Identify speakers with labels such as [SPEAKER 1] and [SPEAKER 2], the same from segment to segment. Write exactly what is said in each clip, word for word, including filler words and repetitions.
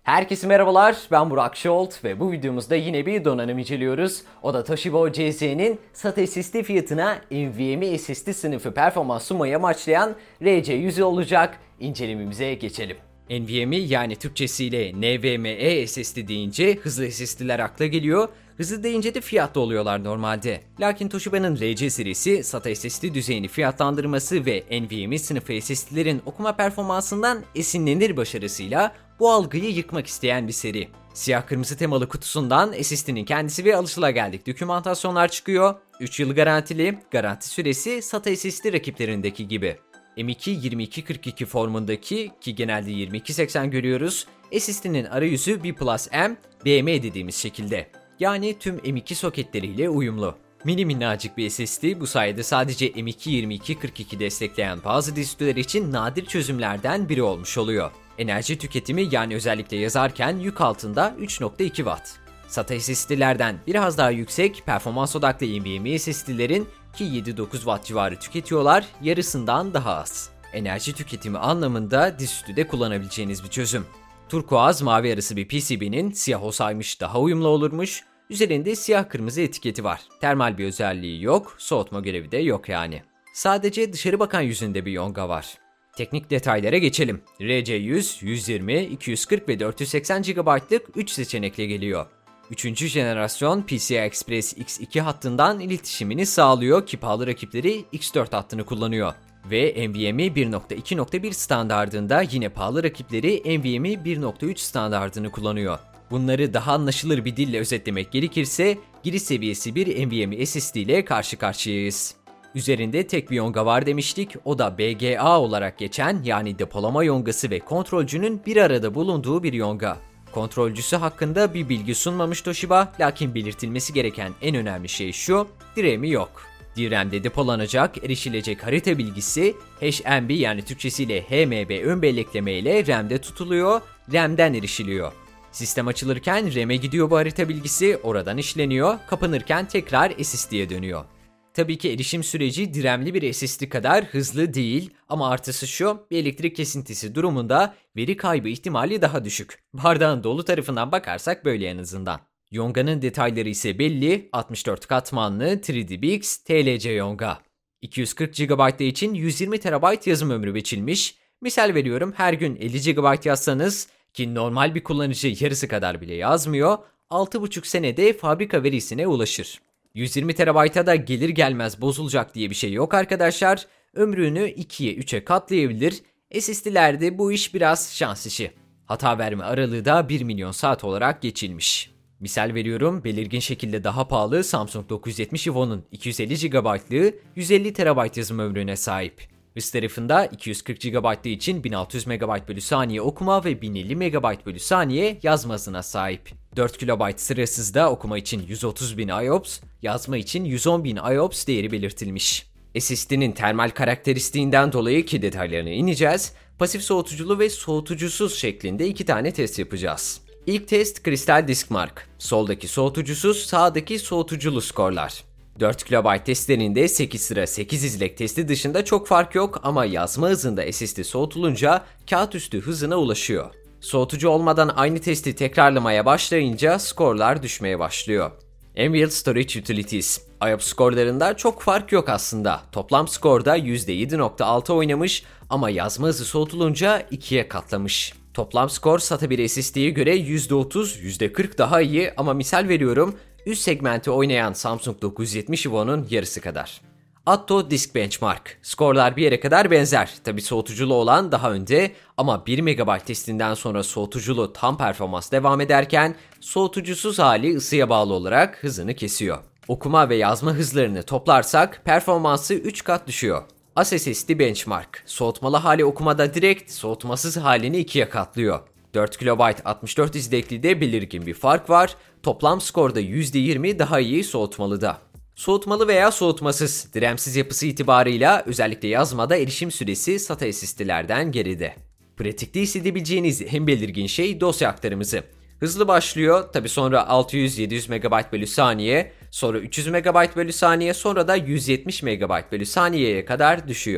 [SPEAKER 1] Herkese merhabalar, ben Burak Şolt ve bu videomuzda yine bir donanım inceliyoruz. O da Toshiba C Z'nin SATA S S D fiyatına NVMe S S D sınıfı performans sunmayı amaçlayan R C yüz olacak. İncelememize geçelim. NVMe yani Türkçesiyle N V M e S S D deyince hızlı S S D'ler akla geliyor. Hızlı deyince de fiyatlı oluyorlar normalde. Lakin Toshiba'nın R C serisi SATA S S D düzeyini fiyatlandırması ve NVMe sınıfı S S D'lerin okuma performansından esinlenir başarısıyla bu algıyı yıkmak isteyen bir seri. Siyah kırmızı temalı kutusundan S S D'nin kendisi ve alışılageldik dokümantasyonlar çıkıyor. üç yıl garantili, garanti süresi SATA S S D rakiplerindeki gibi. M iki yirmi iki kırk iki formundaki ki genelde yirmi iki seksen görüyoruz, S S D'nin arayüzü B plus M, B M dediğimiz şekilde. Yani tüm M iki soketleriyle uyumlu. Mini minnacık bir S S D, bu sayede sadece M iki yirmi iki kırk iki destekleyen bazı dizüstüler için nadir çözümlerden biri olmuş oluyor. Enerji tüketimi yani özellikle yazarken yük altında üç nokta iki watt. SATA S S D'lerden biraz daha yüksek performans odaklı NVMe S S D'lerin ki yedi dokuz watt civarı tüketiyorlar, yarısından daha az. Enerji tüketimi anlamında dizüstüde kullanabileceğiniz bir çözüm. Turkuaz mavi arası bir P C B'nin siyah olsaymış daha uyumlu olurmuş. Üzerinde siyah kırmızı etiketi var. Termal bir özelliği yok, soğutma görevi de yok yani. Sadece dışarı bakan yüzünde bir yonga var. Teknik detaylara geçelim. R C yüz, yüz yirmi, iki yüz kırk ve dört yüz seksen gigabaytlık üç seçenekle geliyor. üçüncü jenerasyon P C I Express X iki hattından iletişimini sağlıyor ki pahalı rakipleri X dört hattını kullanıyor. Ve NVMe bir nokta iki nokta bir standardında yine pahalı rakipleri NVMe bir nokta üç standardını kullanıyor. Bunları daha anlaşılır bir dille özetlemek gerekirse giriş seviyesi bir NVMe S S D ile karşı karşıyayız. Üzerinde tek bir yonga var demiştik, o da B G A olarak geçen yani depolama yongası ve kontrolcünün bir arada bulunduğu bir yonga. Kontrolcüsü hakkında bir bilgi sunmamış Toshiba, lakin belirtilmesi gereken en önemli şey şu, D R Am'i yok. D R Am'de depolanacak, erişilecek harita bilgisi H M B yani Türkçesiyle H M B ön bellekleme ile RAM'de tutuluyor, RAM'den erişiliyor. Sistem açılırken RAM'e gidiyor bu harita bilgisi, oradan işleniyor, kapanırken tekrar S S D'ye dönüyor. Tabii ki erişim süreci D RAM'li bir S S D kadar hızlı değil ama artısı şu, bir elektrik kesintisi durumunda veri kaybı ihtimali daha düşük. Bardağın dolu tarafından bakarsak böyle en azından. Yonga'nın detayları ise belli, altmış dört katmanlı üç D B X T L C yonga. iki yüz kırk gigabayt için yüz yirmi terabayt yazım ömrü biçilmiş. Misal veriyorum, her gün elli gigabayt yazsanız ki normal bir kullanıcı yarısı kadar bile yazmıyor, altı buçuk senede fabrika verisine ulaşır. yüz yirmi terabayta da gelir gelmez bozulacak diye bir şey yok arkadaşlar. Ömrünü ikiye üçe katlayabilir. S S D'lerde bu iş biraz şans işi. Hata verme aralığı da bir milyon saat olarak geçilmiş. Misal veriyorum, belirgin şekilde daha pahalı Samsung dokuz yüz yetmiş EVO'nun iki yüz elli gigabaytlığı yüz elli terabayt yazım ömrüne sahip. Hız tarafında iki yüz kırk gigabaytlı için bin altı yüz megabayt bölü saniye okuma ve bin elli megabayt bölü saniye yazma hızına sahip. dört kilobayt sırasızda okuma için yüz otuz bin I O P S, yazma için yüz on bin I O P S değeri belirtilmiş. S S D'nin termal karakteristiğinden dolayı ki detaylarına ineceğiz, pasif soğutuculu ve soğutucusuz şeklinde iki tane test yapacağız. İlk test Crystal Disk Mark. Soldaki soğutucusuz, sağdaki soğutuculu skorlar. dört kilobayt testlerinde sekiz sıra sekiz izlek testi dışında çok fark yok ama yazma hızında S S D soğutulunca kağıt üstü hızına ulaşıyor. Soğutucu olmadan aynı testi tekrarlamaya başlayınca skorlar düşmeye başlıyor. Enviel Storage Utilities. I O P skorlarında çok fark yok aslında. Toplam skorda yüzde yedi nokta altı oynamış ama yazma hızı soğutulunca ikiye katlamış. Toplam skor SATA bir S S D'ye göre yüzde otuz yüzde kırk daha iyi ama misal veriyorum, üst segmenti oynayan Samsung dokuz yüz yetmiş EVO'nun yarısı kadar. Atto Disk Benchmark. Skorlar bir yere kadar benzer. Tabi soğutuculu olan daha önde ama bir megabayt testinden sonra soğutuculu tam performans devam ederken soğutucusuz hali ısıya bağlı olarak hızını kesiyor. Okuma ve yazma hızlarını toplarsak performansı üç kat düşüyor. A S S D Benchmark. Soğutmalı hali okumada direkt, soğutmasız halini ikiye katlıyor. dört kilobayt altmış dört izleklide belirgin bir fark var. Toplam skorda yüzde yirmi daha iyi soğutmalıda. Soğutmalı veya soğutmasız, D RAM'siz yapısı itibarıyla özellikle yazmada erişim süresi SATA S S D'lerden geride. Pratikte hissedebileceğiniz en belirgin şey dosya aktarımızı. Hızlı başlıyor, tabi sonra altı yüz yedi yüz megabayt bölü saniye, sonra üç yüz megabayt bölü saniye, sonra da yüz yetmiş megabayt bölü saniyeye kadar düşüyor.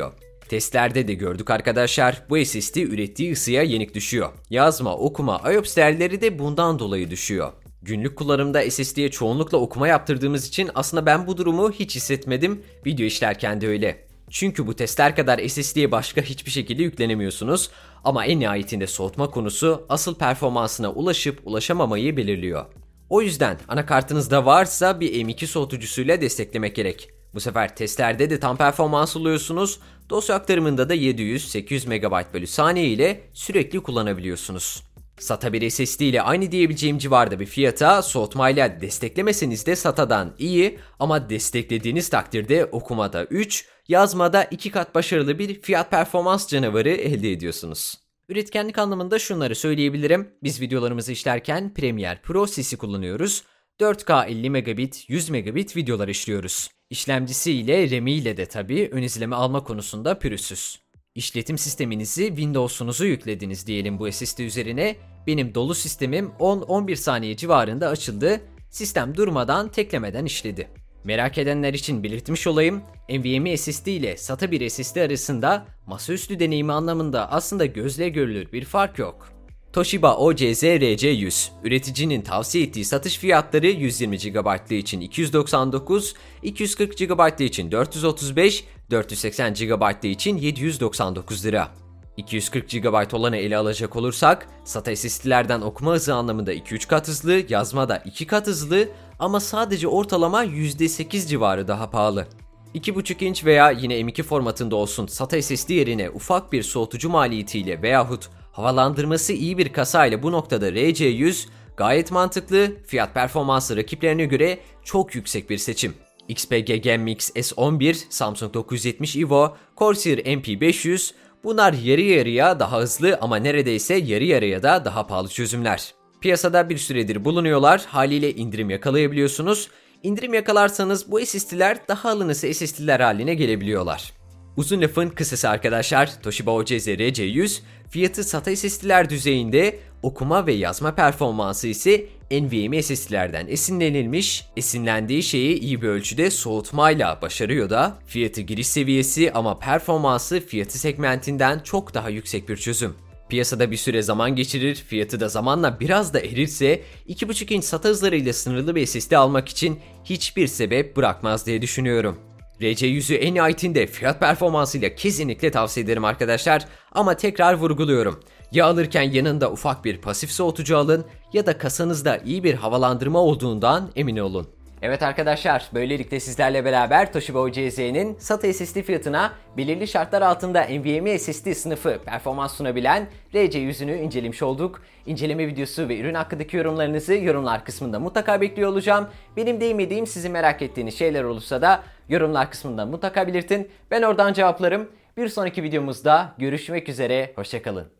[SPEAKER 1] Testlerde de gördük arkadaşlar, bu S S D ürettiği ısıya yenik düşüyor. Yazma, okuma, I O P S değerleri de bundan dolayı düşüyor. Günlük kullanımda S S D'ye çoğunlukla okuma yaptırdığımız için aslında ben bu durumu hiç hissetmedim, video işlerken de öyle. Çünkü bu testler kadar S S D'ye başka hiçbir şekilde yüklenemiyorsunuz ama en nihayetinde soğutma konusu asıl performansına ulaşıp ulaşamamayı belirliyor. O yüzden anakartınızda varsa bir M iki soğutucusuyla desteklemek gerek. Bu sefer testlerde de tam performans alıyorsunuz, dosya aktarımında da yedi yüz sekiz yüz megabayt bölü saniye ile sürekli kullanabiliyorsunuz. SATA bir S S D ile aynı diyebileceğim civarda bir fiyata, soğutmayla desteklemeseniz de SATA'dan iyi ama desteklediğiniz takdirde okumada üç, yazmada iki kat başarılı bir fiyat performans canavarı elde ediyorsunuz. Üretkenlik anlamında şunları söyleyebilirim. Biz videolarımızı işlerken Premiere Pro sesi kullanıyoruz. dört K elli megabit, yüz megabit videolar işliyoruz. İşlemcisi ile RAM ile de tabii ön izleme alma konusunda pürüzsüz. İşletim sisteminizi, Windows'unuzu yüklediniz diyelim bu S S D üzerine. Benim dolu sistemim on on bir saniye civarında açıldı. Sistem durmadan, teklemeden işledi. Merak edenler için belirtmiş olayım, NVMe S S D ile SATA bir S S D arasında masaüstü deneyimi anlamında aslında gözle görülür bir fark yok. Toshiba O C Z R C yüz, üreticinin tavsiye ettiği satış fiyatları yüz yirmi gigabaytlı için iki yüz doksan dokuz, iki yüz kırk gigabaytlı için dört yüz otuz beş, dört yüz seksen gigabaytlı için yedi yüz doksan dokuz lira. iki yüz kırk gigabayt olanı ele alacak olursak, SATA S S D'lerden okuma hızı anlamında iki üç kat hızlı, yazmada iki kat hızlı ama sadece ortalama yüzde sekiz civarı daha pahalı. iki buçuk inç veya yine M iki formatında olsun SATA S S D yerine ufak bir soğutucu maliyetiyle veyahut havalandırması iyi bir kasayla bu noktada R C yüz gayet mantıklı, fiyat performansı rakiplerine göre çok yüksek bir seçim. X P G GenMix S on bir, Samsung dokuz yüz yetmiş Evo, Corsair M P beş yüz, bunlar yarı yarıya daha hızlı ama neredeyse yarı yarıya da daha pahalı çözümler. Piyasada bir süredir bulunuyorlar, haliyle indirim yakalayabiliyorsunuz. İndirim yakalarsanız bu S S D'ler daha alınası S S D'ler haline gelebiliyorlar. Uzun lafın kısası arkadaşlar, Toshiba O C Z R C yüz fiyatı SATA S S D'ler düzeyinde, okuma ve yazma performansı ise NVMe S S D'lerden esinlenilmiş, esinlendiği şeyi iyi bir ölçüde soğutmayla başarıyor da, fiyatı giriş seviyesi ama performansı fiyatı segmentinden çok daha yüksek bir çözüm. Piyasada bir süre zaman geçirir, fiyatı da zamanla biraz da erirse iki buçuk inç SATA hızlarıyla sınırlı bir S S D almak için hiçbir sebep bırakmaz diye düşünüyorum. R C yüzü en nihayetinde fiyat performansıyla kesinlikle tavsiye ederim arkadaşlar ama tekrar vurguluyorum. Ya alırken yanında ufak bir pasif soğutucu alın ya da kasanızda iyi bir havalandırma olduğundan emin olun. Evet arkadaşlar, böylelikle sizlerle beraber Toshiba O C Z'nin SATA S S D fiyatına belirli şartlar altında NVMe S S D sınıfı performans sunabilen R C yüzünü incelemiş olduk. İnceleme videosu ve ürün hakkındaki yorumlarınızı yorumlar kısmında mutlaka bekliyor olacağım. Benim değinmediğim, sizin merak ettiğiniz şeyler olursa da yorumlar kısmında mutlaka belirtin. Ben oradan cevaplarım. Bir sonraki videomuzda görüşmek üzere, hoşça kalın.